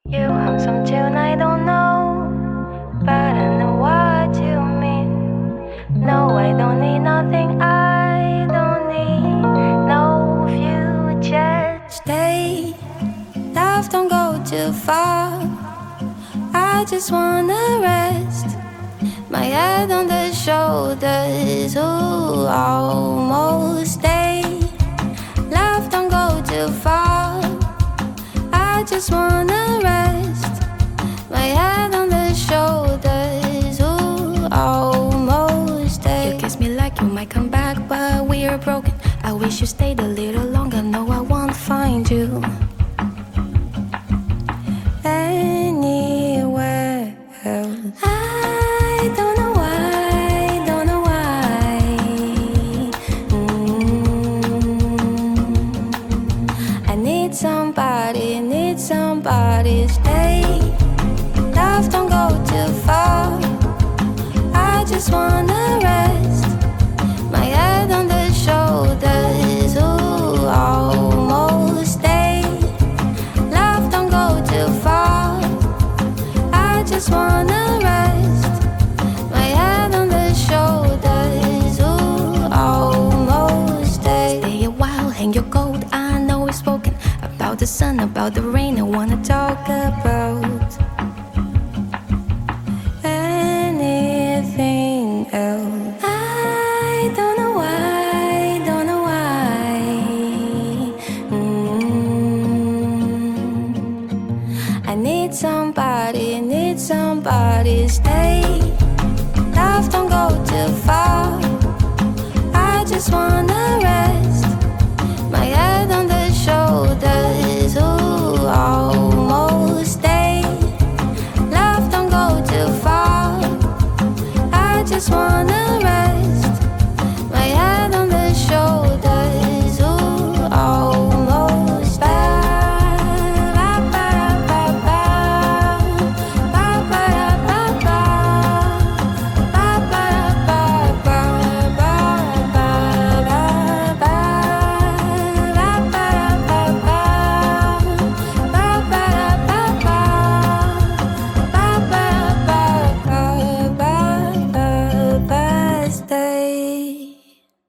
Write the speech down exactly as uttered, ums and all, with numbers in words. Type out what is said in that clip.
You have some tune I don't know, but I know what you mean. No, I don't need nothing, I don't need no future. Stay, love don't go too far. I just wanna rest, my head on the shoulders, ooh, almost stay. Love don't go too far. I just wanna rest, my head on the shoulders, ooh, almost there. You kiss me like you might come back, but we are broken. I wish you stayed a little longer, no I won't find you anywhere else. I don't know why, don't know why. mm. I need somebody, need somebody, stay. Love don't go too far. I just wanna rest, my head on the shoulders, ooh, almost stay. Love don't go too far. I just wanna rest, my head on the shoulders, ooh, almost stay. Stay a while, hang your coat. I know we've spoken about the sun, about the rain. I wanna talk about anything else. I don't know why, don't know why. mm. I need somebody, need somebody, stay. Love don't go too far. I just wanna rest,